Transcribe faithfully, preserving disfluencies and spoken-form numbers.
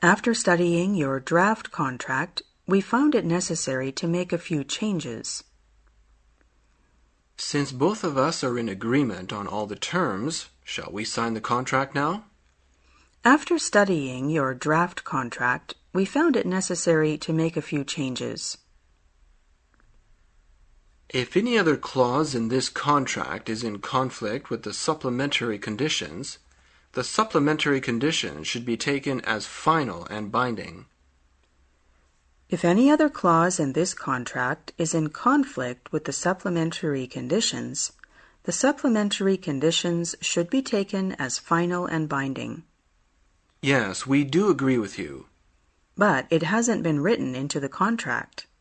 After studying your draft contract, we found it necessary to make a few changes. Since both of us are in agreement on all the terms, shall we sign the contract now? After studying your draft contract, we found it necessary to make a few changes. If any other clause in this contract is in conflict with the supplementary conditions, the supplementary conditions should be taken as final and binding. If any other clause in this contract is in conflict with the supplementary conditions, the supplementary conditions should be taken as final and binding. Yes, we do agree with you. But it hasn't been written into the contract.